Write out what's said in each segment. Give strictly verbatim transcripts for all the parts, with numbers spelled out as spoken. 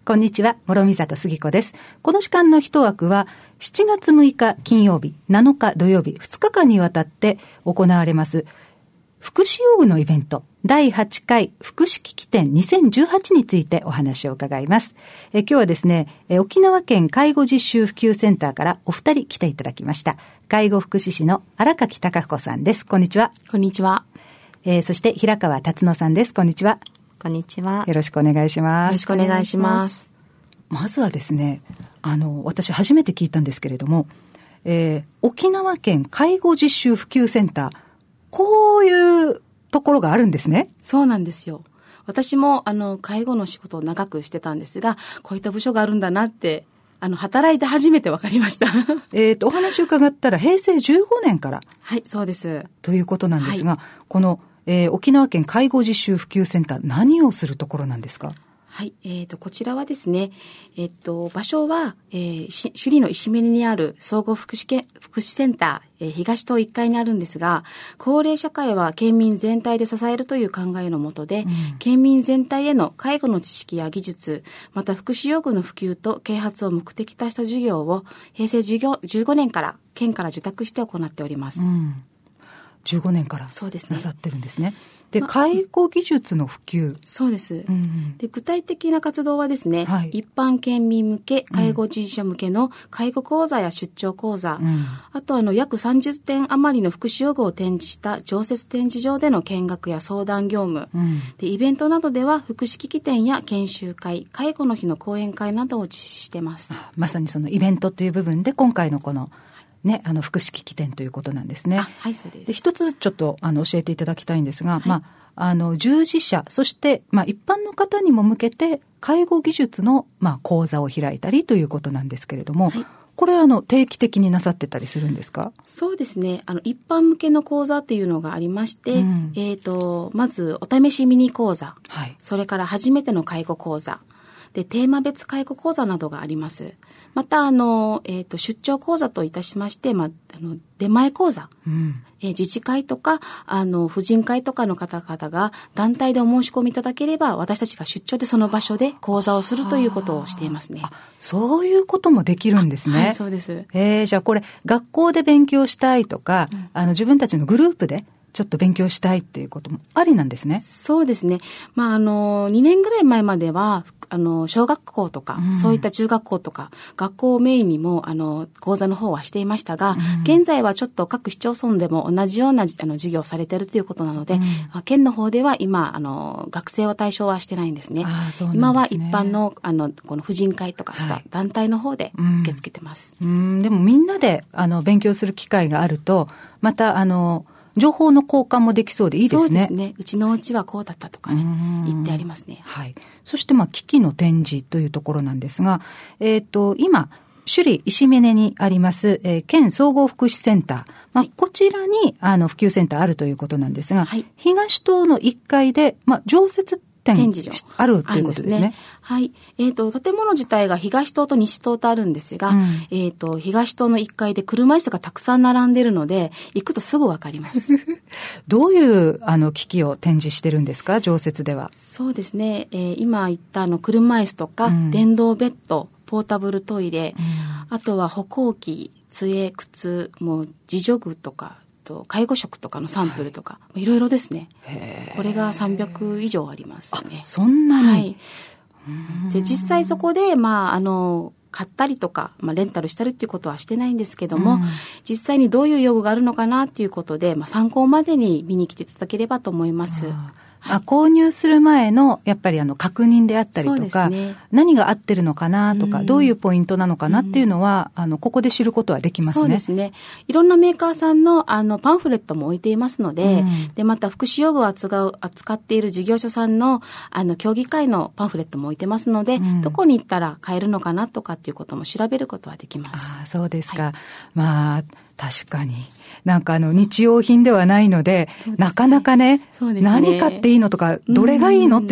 こんにちは、諸見里杉子です。この時間の一枠はしちがつむいか金曜日、なのか土曜日、ふつかかんにわたって行われます福祉用具のイベントだいはちかい福祉機器展にせんじゅうはちについてお話を伺います。え今日はですね、え沖縄県介護実習普及センターからお二人来ていただきました。介護福祉士の荒垣貴子さんです。こんにちは。 こんにちは。 えー、そして平川達野さんです。こんにちは。 こんにちは。 よろしくお願いします。 よろしくお願いします。 まずはですね、あの私初めて聞いたんですけれども、えー、沖縄県介護実習普及センター、こういうところがあるんですね。 そうなんですよ。私もあの介護の仕事を長くしてたんですが、こういった部署があるんだなってあの働いて初めて分かりました。 えっとお話を伺ったらへいせいじゅうごねんから、 はい、そうです。 ということなんですが、 はい、 この、えー、沖縄県介護実習普及センター、何をするところなんですか？ はい、えーと、こちらはですね、えっと、場所は、えー、首里の石目にある総合福祉系、福祉センター、えー、東棟いっかいにあるんですが、高齢社会は県民全体で支えるという考えのもとで、うん、県民全体への介護の知識や技術、また福祉用具の普及と啓発を目的とした事業を、へいせいじゅうごねんから県から受託して行っております。うん、 じゅうごねんからなさってるんですね。で、介護技術の普及。 そうです、うん、で具体的な活動はですね、はい、一般県民向け、介護従事者向けの介護講座や出張講座、うん、あとあの約さんじゅってん余りの福祉用具を展示した常設展示場での見学や相談業務、うん、でイベントなどでは福祉機器展や研修会、介護の日の講演会などを実施してます。 まさにそのイベントという部分で今回のこのね、あの福祉機器展ということなんですね。 あ、はい、そうです。 で一つちょっとあの教えていただきたいんですが、はい、まあ、あの従事者、そして、まあ、一般の方にも向けて介護技術の、まあ、講座を開いたりということなんですけれども、はい、これはあの定期的になさってたりするんですか？ そうですね、あの一般向けの講座っていうのがありまして、うん、えーと、まずお試しミニ講座、はい、それから初めての介護講座で、テーマ別介護講座などがあります。また、あの、えっと、出張講座といたしまして、まあ、あの、出前講座、うん、えー、自治会とか、あの、婦人会とかの方々が団体でお申し込みいただければ、私たちが出張でその場所で講座をするということをしていますね。 あ、そういうこともできるんですね。 はい、そうです。 えー、じゃあこれ、学校で勉強したいとか、うん、あの、自分たちのグループで、ちょっと勉強したいっていうこともありなんですね。 そうですね。まあ、あの、にねんぐらい前までは、あの、小学校とか、うん、そういった中学校とか、学校をメインにも、あの、講座の方はしていましたが、うん、現在はちょっと各市町村でも同じような、あの、授業をされているということなので、うん、県の方では今、あの、学生を対象はしてないんですね。 あ、そうなんですね。 今は一般の、あの、この婦人会とかした団体の方で受け付けてます。 はい、うん、うん、でもみんなで、あの、勉強する機会があると、また、あの、情報の交換もできそうでいいですね。 そうですね。うちのうちはこうだったとかね、言ってありますね。 はい。そして、まあ、機器の展示というところなんですが、えっと、今、首里石目根にあります、えー、県総合福祉センター。まあ、はい、こちらに、あの、普及センターあるということなんですが、はい、東棟のいっかいで、まあ、常設展示場あるということですね。 ね、はい。えっと、建物自体が東棟と西棟とあるんですが、うん、えっと、東棟のいっかいで車椅子がたくさん並んでいるので、行くとすぐわかります。 どういう、あの、機器を展示してるんですか、常設では。 そうですね。えー、今言ったあの、車椅子とか、うん、電動ベッド、ポータブルトイレ、うん、あとは歩行器、杖、靴、もう自助具とか、介護食とかのサンプルとか、はい、いろいろですね。これがさんびゃくいじょうありますね。 あ、そんなに、はい、 で実際そこで、まあ、あの買ったりとか、まあ、レンタルしたりっていうことはしてないんですけども、うん、実際にどういう用具があるのかなっていうことで、まあ、参考までに見に来ていただければと思います。 はい、あ、購入する前のやっぱりあの確認であったりとか、ね、何が合ってるのかなとか、うん、どういうポイントなのかなっていうのは、うん、あのここで知ることはできますね。 そうですね。いろんなメーカーさんのあのパンフレットも置いていますので、うん、でまた福祉用具を扱う扱っている事業所さんのあの協議会のパンフレットも置いてますので、うん、どこに行ったら買えるのかなとかっていうことも調べることはできます。 あ、そうですか。はい、まあ確かに。なんかあの日用品ではないので、なかなかね、ね、何買っていいのとか、どれがいいのっていうのは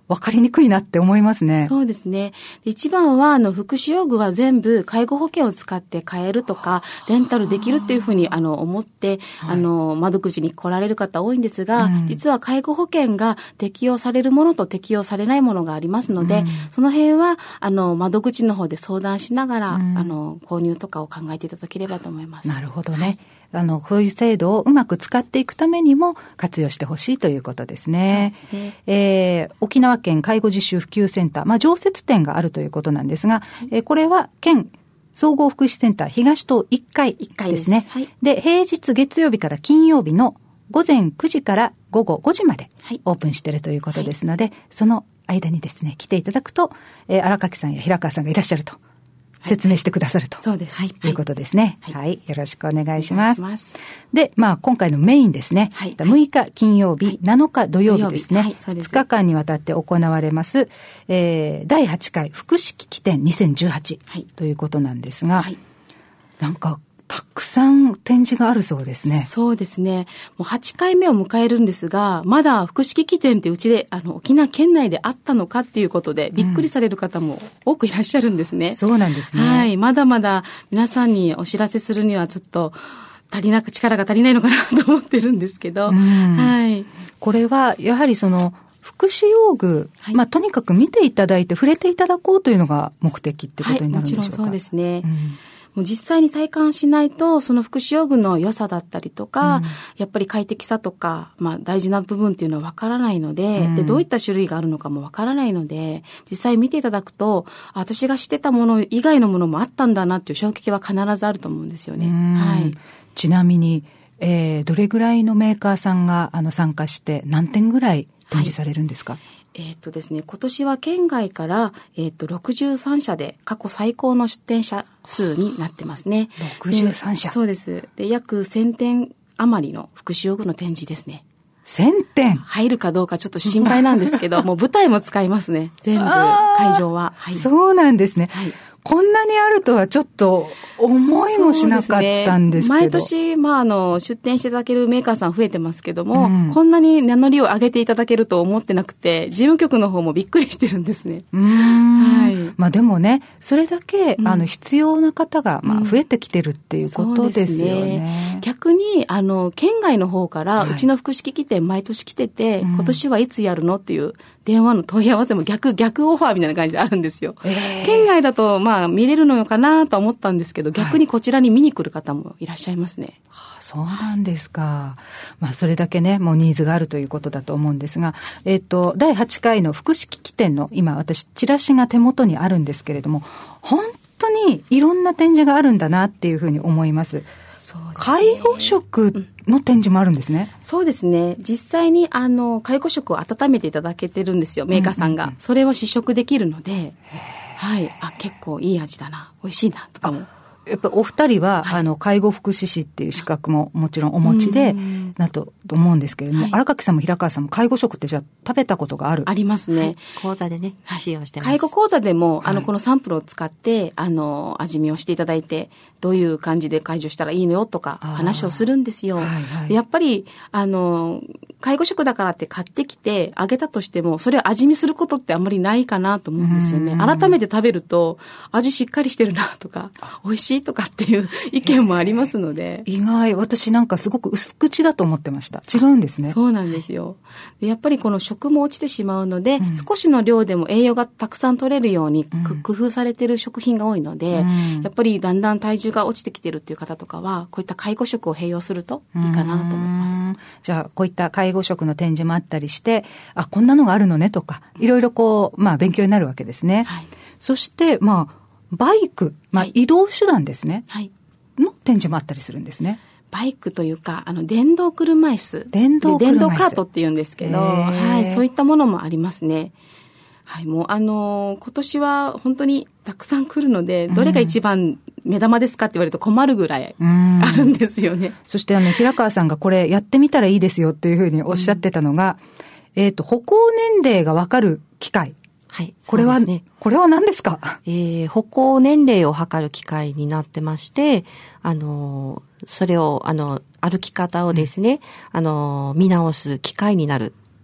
分かりにくいなって思いますね。 そうですね。一番は、あの、福祉用具は全部介護保険を使って買えるとか、レンタルできるっていうふうに、あの、思って、はい、あの、窓口に来られる方多いんですが、うん、実は介護保険が適用されるものと適用されないものがありますので、うん、その辺は、あの、窓口の方で相談しながら、うん、あの、購入とかを考えていただければと思います。 なるほどね。あの、こういう制度をうまく使っていくためにも活用してほしいということですね。そうですね。えー、沖縄県介護実習普及センター、まあ、常設店があるということなんですが、はい、えー、これは県総合福祉センター東棟いっかいですね。はい、で、平日月曜日から金曜日の午前くじから午後ごじまでオープンしているということですので、はい、その間にですね、来ていただくと、えー、荒垣さんや平川さんがいらっしゃると。説明してくださると、はい、そうです。はい。いうことですね。はい。はい、よろしくお願いします。お願いします。で、まあ、今回のメインですね。はい。むいか金曜日、はい、なのか土曜日ですね。はい。そうです。ふつかかんにわたって行われます、えー、だいはちかい福祉機器展にせんじゅうはち、はい、ということなんですが、はい。なんか、たくさん展示があるそうですね。 そうですね。もうはちかいめを迎えるんですが、まだ福祉機器展ってうちで、あの、沖縄県内であったのかっていうことで、びっくりされる方も多くいらっしゃるんですね。 うん、そうなんですね。 はい。まだまだ皆さんにお知らせするにはちょっと、足りなく、力が足りないのかなと思ってるんですけど、うん、はい。 これは、やはりその、福祉用具、はい、まあ、とにかく見ていただいて触れていただこうというのが目的ってことになるんでしょうか。はい、もちろんそうですね。うん、もう実際に体感しないと、その福祉用具の良さだったりとか、うん、やっぱり快適さとか、まあ大事な部分っていうのはわからないので、うん、で、どういった種類があるのかもわからないので、実際見ていただくと、私が知ってたもの以外のものもあったんだなっていう衝撃は必ずあると思うんですよね。はい。 ちなみに、えー、どれぐらいのメーカーさんがあの参加して何点ぐらい展示されるんですか？はい、 えっとですね、今年は県外から、えっと、ろくじゅうさんしゃで過去最高の出展者数になってますね。 ろくじゅうさんしゃ？ そうです。で、約せんてん余りの福祉用具の展示ですね。 せんてん入るかどうかちょっと心配なんですけど、もう舞台も使いますね。全部、会場は。 はい。そうなんですね。はい。こんなにあるとはちょっと思いもしなかったんですけど。 毎年、まあ、あの、出展していただけるメーカーさん増えてますけども、うん、こんなに名乗りを上げていただけると思ってなくて、事務局の方もびっくりしてるんですね。 うーん。はい。まあでもね、それだけ、うん、あの、必要な方が、まあ、増えてきてるっていうことですよね。うん、そうですね。 逆に、あの、県外の方から、うちの福祉機器展毎年来てて、はい、今年はいつやるのっていう電話の問い合わせも逆、逆オファーみたいな感じであるんですよ。えー、県外だと、まあ、見れるのかなと思ったんですけど、逆にこちらに見に来る方もいらっしゃいますね。 はい、そうなんですか。まあ、それだけね、もうニーズがあるということだと思うんですが、えっと、だいはちかいの福祉機器展の、今私、チラシが手元にあるんですけれども、本当にいろんな展示があるんだなっていうふうに思います。そうですね、介護食の展示もあるんですね。 うん、そうですね。実際にあの介護食を温めていただけてるんですよ、メーカーさんが。うんうんうん、それを試食できるので、はい、あ、結構いい味だな、美味しいなとかも。 やっぱお二人は、はい、あの介護福祉士っていう資格ももちろんお持ちでなと思うんですけれども、はい、荒垣さんも平川さんも介護食ってじゃあ食べたことがある？ ありますね。はい、 講座でね、使用してます。 介護講座でも、あの、このサンプルを使って、あの、味見をしていただいて、どういう感じで介助したらいいのよとか、話をするんですよ。はいはい、やっぱり、あの、介護食だからって買ってきてあげたとしても、それを味見することってあんまりないかなと思うんですよね。改めて食べると、味しっかりしてるなとか、美味しいとかっていう意見もありますので。 意外、私なんかすごく薄口だと思ってました。違うんですね。 そうなんですよ。でやっぱりこの食も落ちてしまうので、うん、少しの量でも栄養がたくさん取れるように、うん、工夫されている食品が多いので、うん、やっぱりだんだん体重が落ちてきてるっていう方とかは、こういった介護食を併用するといいかなと思います。 じゃあ、こういった介護食の展示もあったりして、あ、こんなのがあるのねとか、いろいろこう、まあ勉強になるわけですね。はい、そして、まあ、バイク、まあ移動手段ですね。はい。の展示もあったりするんですね。 バイクというか、あの、電動車椅子。 電動車椅子。 電動カートって言うんですけど、はい、そういったものもありますね。はい、もうあのー、今年は本当にたくさん来るので、どれが一番目玉ですかって言われると困るぐらいあるんですよね。 そしてあの、平川さんがこれやってみたらいいですよっていうふうにおっしゃってたのが、うん、えっと、歩行年齢がわかる機械。はい。これは、ね、これは何ですか？ えー、歩行年齢を測る機械になってまして、あの、それを、あの、歩き方をですね、うん、あの、見直す機械になる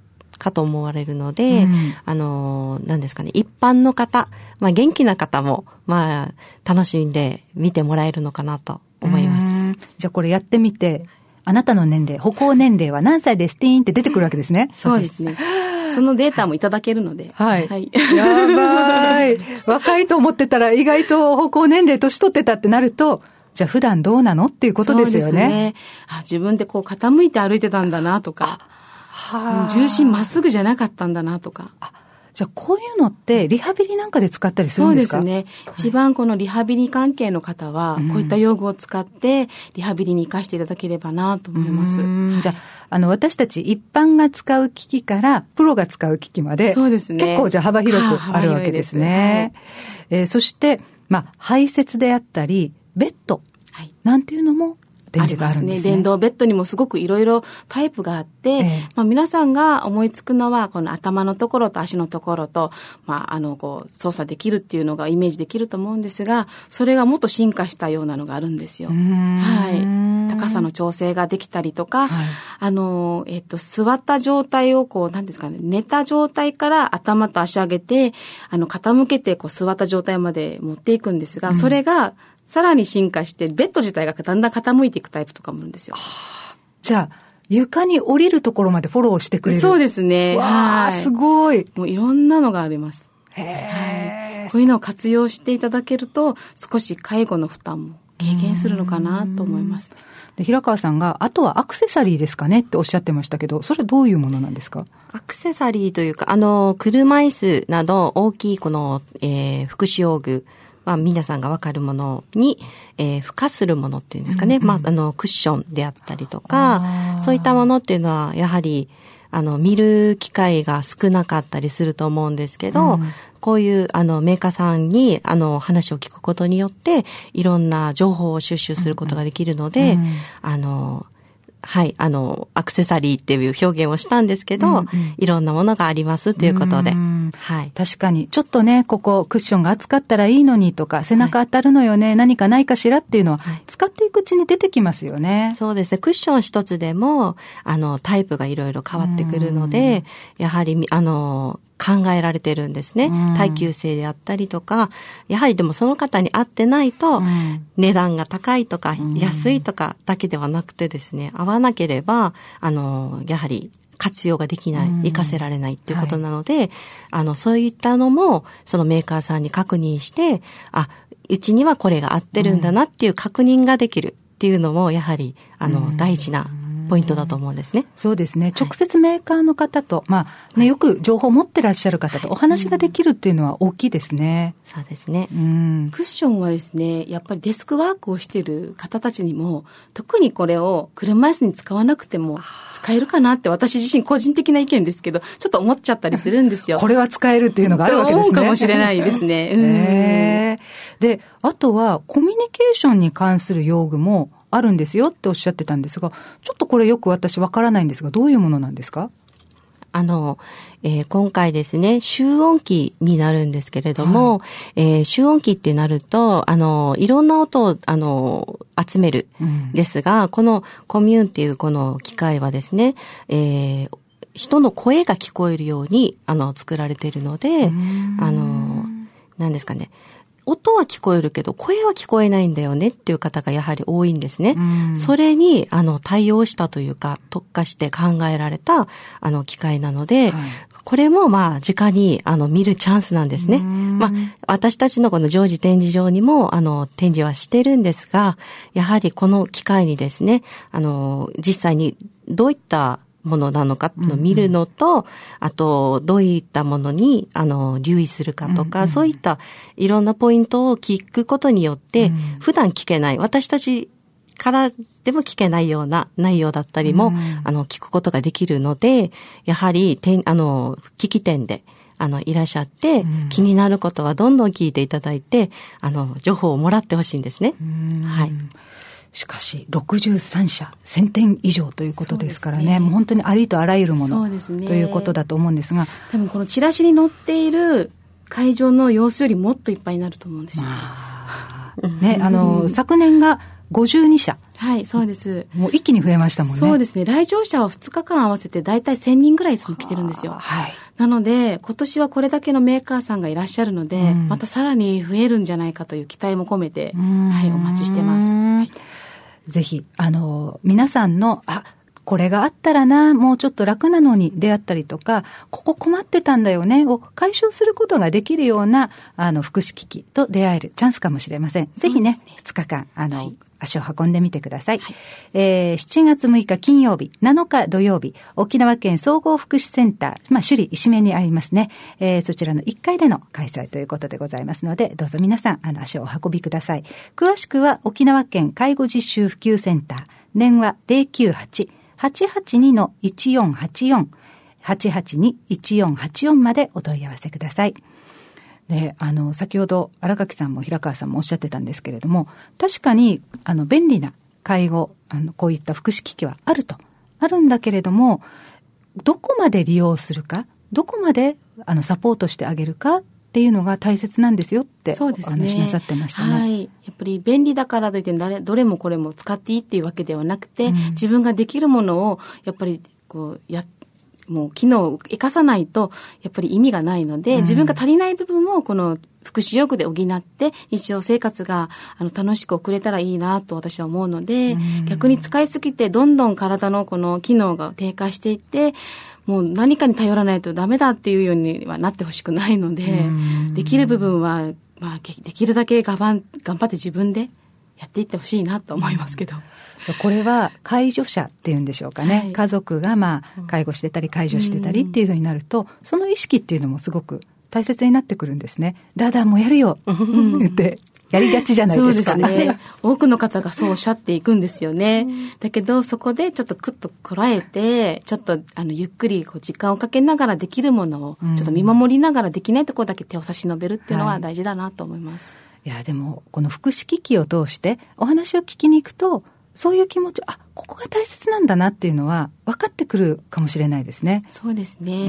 かと思われるので、うん、あの、何ですかね、一般の方、まあ元気な方も、まあ楽しんで見てもらえるのかなと思います。 じゃあこれやってみて、あなたの年齢、歩行年齢は何歳ですティーンって出てくるわけですね。 そうですね。そのデータもいただけるので。 はい。はい、やばい。若いと思ってたら意外と歩行年齢年取ってたってなると、じゃあ普段どうなのっていうことですよね。そうですね。 あ、自分でこう傾いて歩いてたんだなとか、は重心まっすぐじゃなかったんだなとか。 あ、じゃあこういうのってリハビリなんかで使ったりするんですか？ そうですね。一番このリハビリ関係の方は、こういった用具を使ってリハビリに活かしていただければなと思います。 うんじゃあ、あの私たち一般が使う機器からプロが使う機器まで、 そうですね。 結構じゃあ幅広くあるわけですね。はいえー、そして、まあ排泄であったり、ベッドなんていうのも展示があるんですね。 ありますね。電動ベッドにもすごくいろいろタイプがあって、ええまあ、皆さんが思いつくのはこの頭のところと足のところと、まあ、あのこう操作できるっていうのがイメージできると思うんですが、それがもっと進化したようなのがあるんですよ。はい。高さの調整ができたりとか、はい、あのえっと座った状態をこう何ですかね、寝た状態から頭と足上げて、あの傾けてこう座った状態まで持っていくんですが、うん、それがさらに進化して、ベッド自体がだんだん傾いていくタイプとかもあるんですよ。 じゃあ、床に降りるところまでフォローしてくれる。 そうですね。 わー、すごい。 もういろんなのがあります。 へー。 はい、こういうのを活用していただけると、少し介護の負担も軽減するのかなと思いますね。 で平川さんが、あとはアクセサリーですかねっておっしゃってましたけど、それはどういうものなんですか？ アクセサリーというか、あの、車椅子など大きいこの、えー、福祉用具、まあ、皆さんがわかるものに、えー、付加するものっていうんですかね。うんうん、まあ、あの、クッションであったりとか、そういったものっていうのは、やはり、あの、見る機会が少なかったりすると思うんですけど、うん、こういう、あの、メーカーさんに、あの、話を聞くことによって、いろんな情報を収集することができるので、うんうん、あの、はい、あの、アクセサリーっていう表現をしたんですけど、うんうん、いろんなものがありますということで。はい。 確かに、ちょっとね、ここクッションが厚かったらいいのにとか、背中当たるのよね、はい、何かないかしらっていうのは、はい、使っていくうちに出てきますよね。 そうですね。クッション一つでも、あの、タイプがいろいろ変わってくるので、やはり、あの、考えられてるんですね。耐久性であったりとか、やはりでもその方に合ってないと、値段が高いとか、安いとかだけではなくてですね、合わなければ、あの、やはり活用ができない、活かせられないっていうことなので、はい、あの、そういったのも、そのメーカーさんに確認して、あ、うちにはこれが合ってるんだなっていう確認ができるっていうのも、やはり、あの、大事なポイントだと思うんですね。 そうですね。直接メーカーの方と、はい、まあね、よく情報を持ってらっしゃる方とお話ができるっていうのは大きいですね。 はい、そうですね。 うん。クッションはですね、やっぱりデスクワークをしている方たちにも、特にこれを車椅子に使わなくても使えるかなって私自身個人的な意見ですけど、ちょっと思っちゃったりするんですよ。 これは使えるっていうのがあるわけですね。 思うかもしれないですね。うん、 へー。で、あとはコミュニケーションに関する用具もあるんですよっておっしゃってたんですが、ちょっとこれよく私わからないんですが、どういうものなんですか？ あの、えー、今回ですね、集音機になるんですけれども、はい、えー、集音機ってなると、あの、いろんな音を、あの、集める、うん、ですが、このコミューンっていうこの機械はですね、えー、人の声が聞こえるように、あの、作られているので、あの、何ですかね、音は聞こえるけど声は聞こえないんだよねっていう方がやはり多いんですね。うん、それにあの対応したというか特化して考えられたあの機械なので、はい、これもまあ直にあの見るチャンスなんですね。まあ私たちのこの常時展示場にもあの展示はしてるんですが、やはりこの機械にですね、あの実際にどういったものなのかっていうのを見るのと、うんうん、あと、どういったものに、あの、留意するかとか、うんうん、そういったいろんなポイントを聞くことによって、うん、普段聞けない、私たちからでも聞けないような内容だったりも、うん、あの、聞くことができるので、やはり、あの、聞き店で、あの、いらっしゃって、うん、気になることはどんどん聞いていただいて、あの、情報をもらってほしいんですね。うん、はい。 しかしろくじゅうさんしゃせんてん以上ということですから ね, ねもう本当にありとあらゆるもの、ね、ということだと思うんですが、 多分このチラシに載っている会場の様子よりもっといっぱいになると思うんですよね。 まあ、ねあの昨年がごじゅうにしゃはい、そうです。 もう一気に増えましたもんね。 そうですね。来場者はふつかかん合わせてだいたいせんにんぐらいいつも来てるんですよ。 はい。 なので、今年はこれだけのメーカーさんがいらっしゃるので、うん、またさらに増えるんじゃないかという期待も込めて、はい、お待ちしてます。はい、 ぜひ、あの、皆さんの、あ、これがあったらな、もうちょっと楽なのに出会ったりとか、ここ困ってたんだよねを解消することができるような、あの、福祉機器と出会えるチャンスかもしれません。ぜひね、ふつかかん、あの、はい、足を運んでみてください。はい、えー、しちがつむいか金曜日、なのか土曜日、沖縄県総合福祉センター、まあ、首里石目にありますね。えー、そちらのいっかいでの開催ということでございますので、どうぞ皆さん、あの、足をお運びください。詳しくは、沖縄県介護実習普及センター、電話 ゼロきゅうはち はちはちに いちよんはちよん はちはちに いちよんはちよんまでお問い合わせください。で、あの、先ほど荒垣さんも平川さんもおっしゃってたんですけれども、確かに、あの、便利な介護、あの、こういった福祉機器はあると。あるんだけれども、どこまで利用するか、どこまで、あの、サポートしてあげるかっていうのが大切なんですよって、お話しなさってましたね。 はい。やっぱり便利だからといって誰、どれもこれも使っていいっていうわけではなくて、うん、自分ができるものを、やっぱり、こう、やって、もう機能を生かさないとやっぱり意味がないので、うん、自分が足りない部分をこの福祉用具で補って日常生活があの楽しく送れたらいいなと私は思うので、うん、逆に使いすぎてどんどん体のこの機能が低下していってもう何かに頼らないとダメだっていうようにはなってほしくないので、うん、できる部分は、まあ、できるだけ頑張、頑張って自分でやっていってほしいなと思いますけど、 これは介助者っていうんでしょうかね、はい、家族がまあ介護してたり介助してたりっていうふうになると、その意識っていうのもすごく大切になってくるんですね。だだもうやるよってってやりがちじゃないですか。 そうですね。多くの方がそうおっしゃっていくんですよね。だけどそこでちょっとクッとこらえて、ちょっとあのゆっくりこう時間をかけながらできるものをちょっと見守りながらできないところだけ手を差し伸べるっていうのは大事だなと思います。 はい、いやでもこの福祉機器を通してお話を聞きに行くと、そういう気持ち、あ、ここが大切なんだなっていうのは分かってくるかもしれないですね。 そうですね。うん、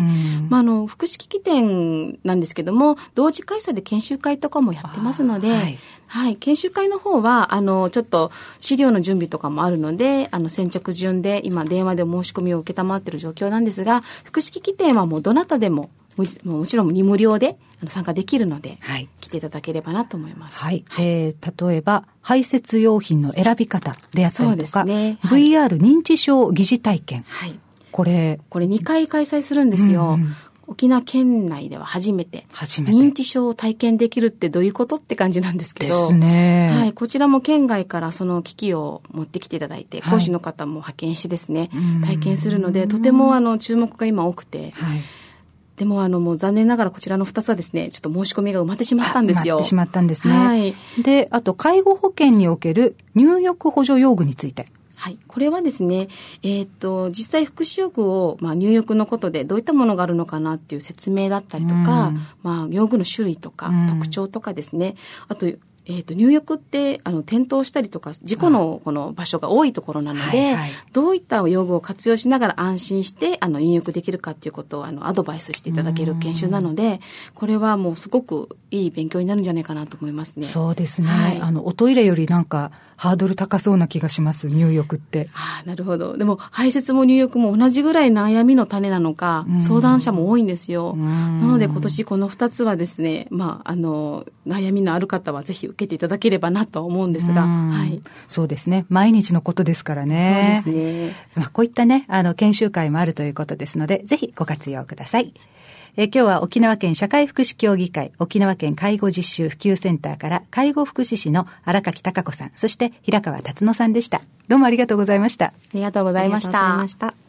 まあ、あの、福祉機器店なんですけども、同時開催で研修会とかもやってますので、はい、はい、研修会の方は、あの、ちょっと資料の準備とかもあるので、あの、先着順で今電話で申し込みを受けたまっている状況なんですが、福祉機器店はもうどなたでも、も, もちろん無料で参加できるので、はい、来ていただければなと思います。 はい。はい、えー、例えば、排泄用品の選び方であったりとか、そうですね、はい、ブイアール 認知症疑似体験。はい。これ。 これにかい開催するんですよ。うんうん、沖縄県内では初めて。初めて。認知症を体験できるってどういうことって感じなんですけど。 ですね。 はい。こちらも県外からその機器を持ってきていただいて、講師の方も派遣してですね、はい、体験するので、とてもあの注目が今多くて、はい、でもあのもう残念ながらこちらのふたつはですね、ちょっと申し込みが埋まってしまったんですよ。 埋まってしまったんですね。 はい。 で、あと介護保険における入浴補助用具について。 はい。これはですね、えっと、実際福祉用具を、まあ、入浴のことでどういったものがあるのかなっていう説明だったりとか、うん、まあ、用具の種類とか、うん、特徴とかですね、あと、えっと、入浴って、あの、転倒したりとか、事故のこの場所が多いところなので、はいはい、どういった用具を活用しながら安心して、あの、入浴できるかっていうことを、あの、アドバイスしていただける研修なので、これはもうすごくいい勉強になるんじゃないかなと思いますね。 そうですね。はい、あの、おトイレよりなんか、ハードル高そうな気がします、入浴って。 ああ、なるほど。でも、排泄も入浴も同じぐらい悩みの種なのか、相談者も多いんですよ。なので、今年このふたつはですね、まあ、あの、悩みのある方はぜひ受けていただければなと思うんですが、はい。 そうですね。毎日のことですからね。 そうですね。 まあ、こういったね、あの、研修会もあるということですので、ぜひご活用ください。え今日は沖縄県社会福祉協議会、沖縄県介護実習普及センターから介護福祉士の荒垣貴子さん、そして平川達野さんでした。どうもありがとうございました。ありがとうございました。